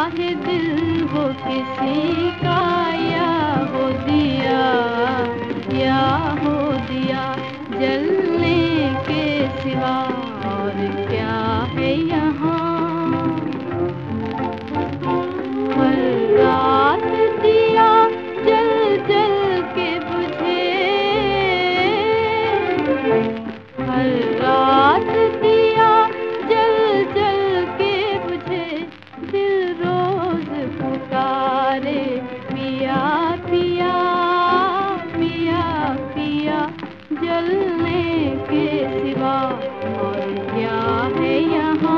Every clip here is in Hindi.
है दिल वो किसी का, या हो दिया, या हो दिया जलने के सिवा और क्या है यहाँ। हर रात दिया जल जल के बुझे, हर रात दिया जल जल के बुझे, दिल रोज पुकारे पिया पिया पिया पिया, जलने के सिवा और क्या है यहाँ।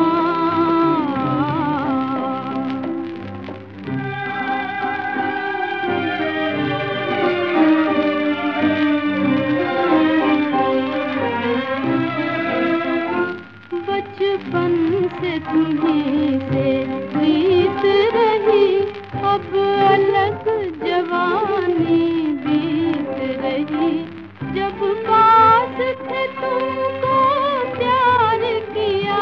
बचपन से तुम्हीं से प्रीत रही, अब अलग जवानी बीत रही। जब पास थे तुमको प्यार किया,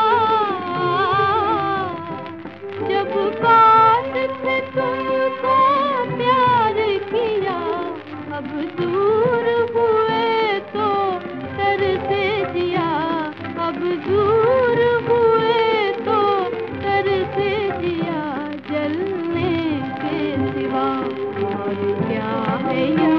जब पास थे तुमको प्यार किया, अब दूर हुए तो तरसे जिया, अब दूर हुए तो तरसे जिया, जलने के सिवा और क्या है यहाँ।